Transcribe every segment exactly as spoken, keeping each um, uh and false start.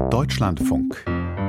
Deutschlandfunk.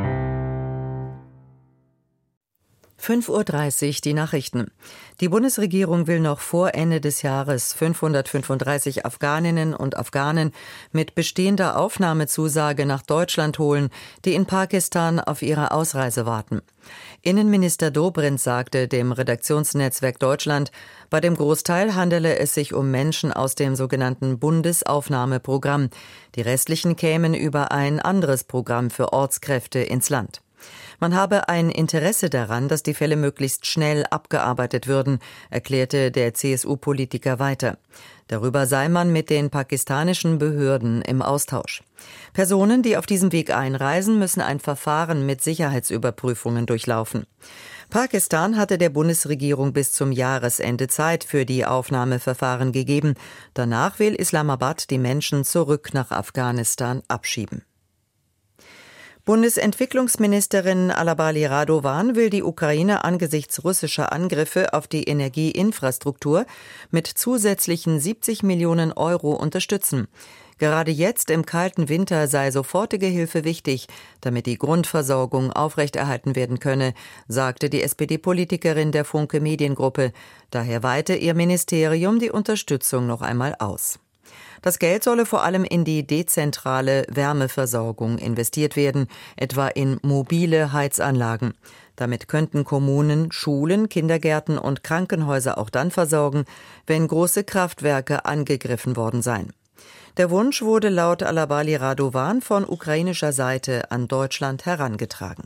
fünf Uhr dreißig, die Nachrichten. Die Bundesregierung will noch vor Ende des Jahres fünfhundertfünfunddreißig Afghaninnen und Afghanen mit bestehender Aufnahmezusage nach Deutschland holen, die in Pakistan auf ihre Ausreise warten. Innenminister Dobrindt sagte dem Redaktionsnetzwerk Deutschland, bei dem Großteil handele es sich um Menschen aus dem sogenannten Bundesaufnahmeprogramm. Die restlichen kämen über ein anderes Programm für Ortskräfte ins Land. Man habe ein Interesse daran, dass die Fälle möglichst schnell abgearbeitet würden, erklärte der C S U-Politiker weiter. Darüber sei man mit den pakistanischen Behörden im Austausch. Personen, die auf diesem Weg einreisen, müssen ein Verfahren mit Sicherheitsüberprüfungen durchlaufen. Pakistan hatte der Bundesregierung bis zum Jahresende Zeit für die Aufnahmeverfahren gegeben. Danach will Islamabad die Menschen zurück nach Afghanistan abschieben. Bundesentwicklungsministerin Alabali Radovan will die Ukraine angesichts russischer Angriffe auf die Energieinfrastruktur mit zusätzlichen siebzig Millionen Euro unterstützen. Gerade jetzt im kalten Winter sei sofortige Hilfe wichtig, damit die Grundversorgung aufrechterhalten werden könne, sagte die S P D-Politikerin der Funke Mediengruppe. Daher weite ihr Ministerium die Unterstützung noch einmal aus. Das Geld solle vor allem in die dezentrale Wärmeversorgung investiert werden, etwa in mobile Heizanlagen. Damit könnten Kommunen, Schulen, Kindergärten und Krankenhäuser auch dann versorgen, wenn große Kraftwerke angegriffen worden seien. Der Wunsch wurde laut Alabali Radovan von ukrainischer Seite an Deutschland herangetragen.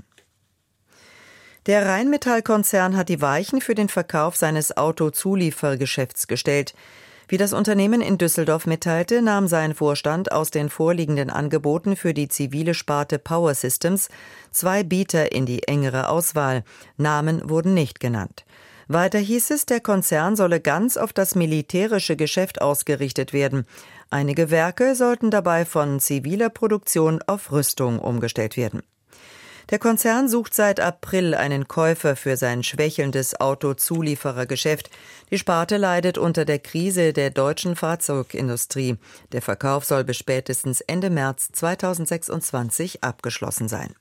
Der Rheinmetall-Konzern hat die Weichen für den Verkauf seines Autozuliefergeschäfts gestellt. Wie das Unternehmen in Düsseldorf mitteilte, nahm sein Vorstand aus den vorliegenden Angeboten für die zivile Sparte Power Systems zwei Bieter in die engere Auswahl. Namen wurden nicht genannt. Weiter hieß es, der Konzern solle ganz auf das militärische Geschäft ausgerichtet werden. Einige Werke sollten dabei von ziviler Produktion auf Rüstung umgestellt werden. Der Konzern sucht seit April einen Käufer für sein schwächelndes Autozulieferergeschäft. Die Sparte leidet unter der Krise der deutschen Fahrzeugindustrie. Der Verkauf soll bis spätestens Ende März zweitausendsechsundzwanzig abgeschlossen sein.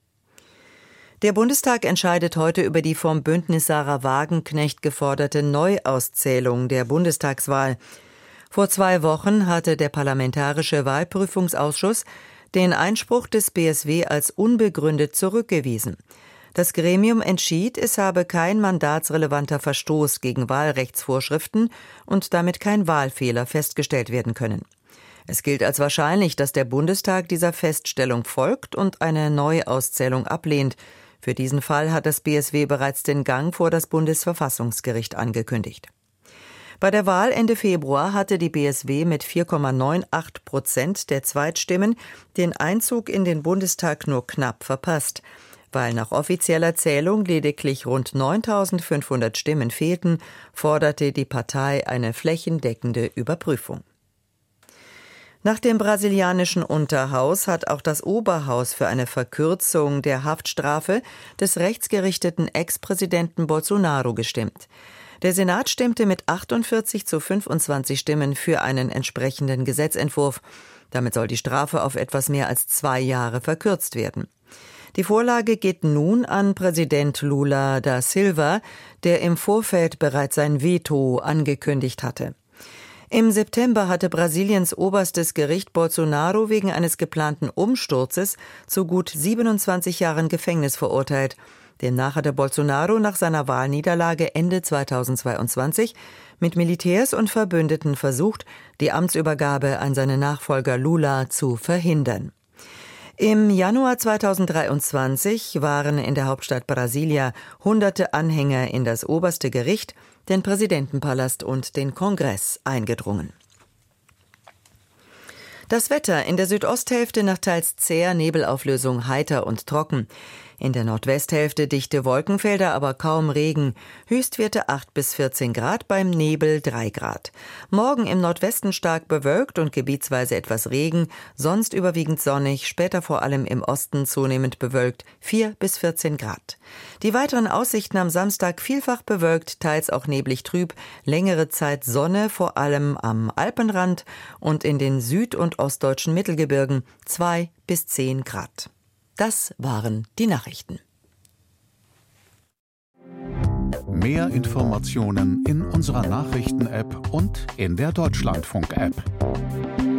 Der Bundestag entscheidet heute über die vom Bündnis Sarah Wagenknecht geforderte Neuauszählung der Bundestagswahl. Vor zwei Wochen hatte der Parlamentarische Wahlprüfungsausschuss den Einspruch des B S W als unbegründet zurückgewiesen. Das Gremium entschied, es habe kein mandatsrelevanter Verstoß gegen Wahlrechtsvorschriften und damit kein Wahlfehler festgestellt werden können. Es gilt als wahrscheinlich, dass der Bundestag dieser Feststellung folgt und eine Neuauszählung ablehnt. Für diesen Fall hat das B S W bereits den Gang vor das Bundesverfassungsgericht angekündigt. Bei der Wahl Ende Februar hatte die B S W mit vier Komma achtundneunzig Prozent der Zweitstimmen den Einzug in den Bundestag nur knapp verpasst. Weil nach offizieller Zählung lediglich rund neuntausendfünfhundert Stimmen fehlten, forderte die Partei eine flächendeckende Überprüfung. Nach dem brasilianischen Unterhaus hat auch das Oberhaus für eine Verkürzung der Haftstrafe des rechtsgerichteten Ex-Präsidenten Bolsonaro gestimmt. Der Senat stimmte mit achtundvierzig zu fünfundzwanzig Stimmen für einen entsprechenden Gesetzentwurf. Damit soll die Strafe auf etwas mehr als zwei Jahre verkürzt werden. Die Vorlage geht nun an Präsident Lula da Silva, der im Vorfeld bereits sein Veto angekündigt hatte. Im September hatte Brasiliens oberstes Gericht Bolsonaro wegen eines geplanten Umsturzes zu gut siebenundzwanzig Jahren Gefängnis verurteilt. Demnach hatte Bolsonaro nach seiner Wahlniederlage Ende zweitausendzweiundzwanzig mit Militärs und Verbündeten versucht, die Amtsübergabe an seinen Nachfolger Lula zu verhindern. Im Januar zweitausenddreiundzwanzig waren in der Hauptstadt Brasilia hunderte Anhänger in das oberste Gericht, den Präsidentenpalast und den Kongress eingedrungen. Das Wetter: in der Südosthälfte nach teils zäher Nebelauflösung heiter und trocken. In der Nordwesthälfte dichte Wolkenfelder, aber kaum Regen. Höchstwerte acht bis vierzehn Grad, beim Nebel drei Grad. Morgen im Nordwesten stark bewölkt und gebietsweise etwas Regen, sonst überwiegend sonnig, später vor allem im Osten zunehmend bewölkt, vier bis vierzehn Grad. Die weiteren Aussichten am Samstag vielfach bewölkt, teils auch neblig trüb, längere Zeit Sonne, vor allem am Alpenrand und in den süd- und ostdeutschen Mittelgebirgen zwei bis zehn Grad. Das waren die Nachrichten. Mehr Informationen in unserer Nachrichten-App und in der Deutschlandfunk-App.